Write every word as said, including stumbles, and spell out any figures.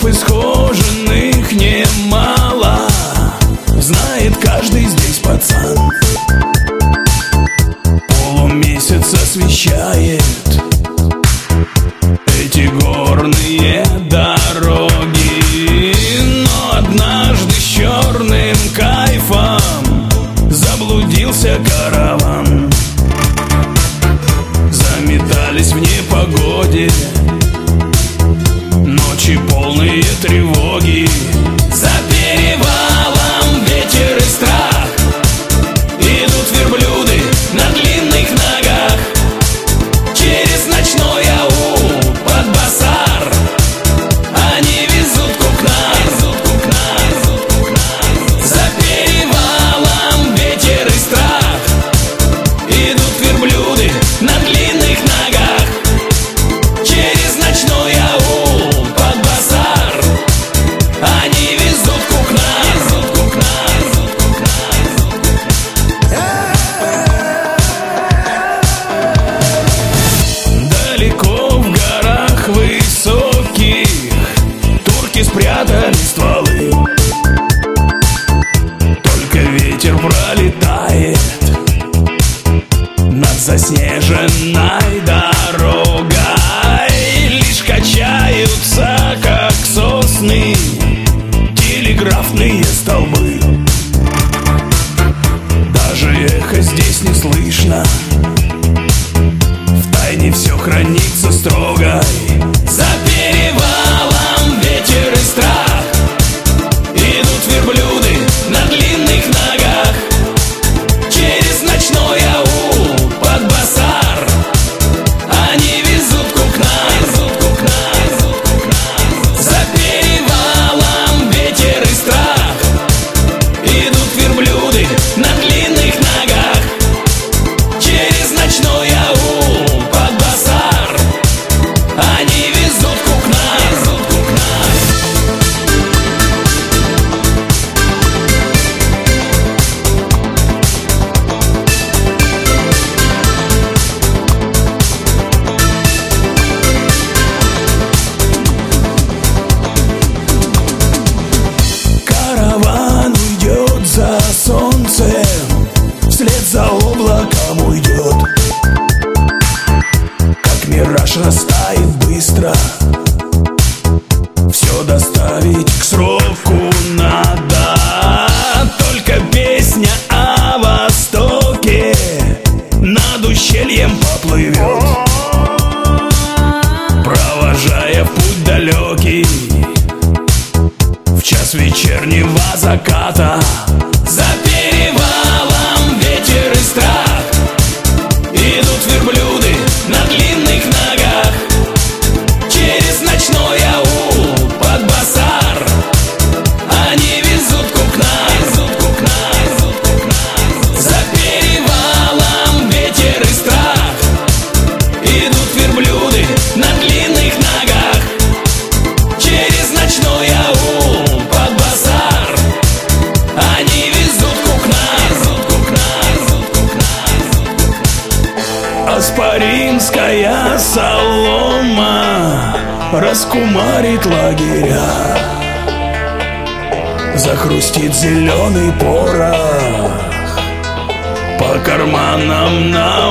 Голов исхоженных немало, знает каждый здесь пацан. Полумесяц освещает эти горные дороги, но однажды с черным кайфом заблудился караван. Заметались в непогоде ночи, полные тревоги. За перевалом ветер и страх, идут верблюды на длинных ногах. Через ночной аул под базар они везут кукна, везут кукна, везут кукна. За перевалом ветер и страх, идут верблюды на длинных ногах. Через ночной аул под базар они везут кукна, везут кукна, везут кукна, везут кукна. Далеко в горах высоких турки спрятали стволы. Только ветер пролетает над заснеженной дорогой. Лишь качаются, как сосны, телеграфные столбы. Даже эхо здесь не слышно, втайне все хранится строго. За перевалом ветер и страх, идут верблюды на длинных ногах. Через ночной аул под базар они везут кукна, везут кукна, везут кукна. За перевалом ветер и страх, идут верблюды на длинных ногах. Через ночной аул под базар они везут кукна, везут кукна. Караван уйдет за солнцем, вслед за облаком уйдет. Как мираж растает быстро, все доставить к сроку надо. Только песня о Востоке над ущельем поплывет, провожая в путь далекий в час вечернего заката. За перевалом ветер и страх, идут верблюды на длинных ногах. Через ночной аул под базар они везут кукна, везут кукна, везут кукна. За перевалом ветер и страх, идут верблюды на длинных ногах. Через ночной аул под базар они везут кукна, везут кукна, везут кукна, везут кукна. Аспаринская солома раскумарит лагеря, захрустит зеленый порох по карманам на